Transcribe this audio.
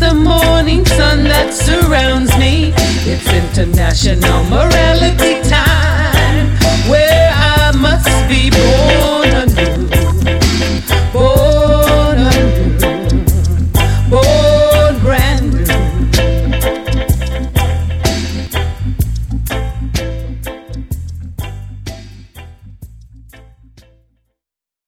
the morning sun that surrounds me. It's International Morality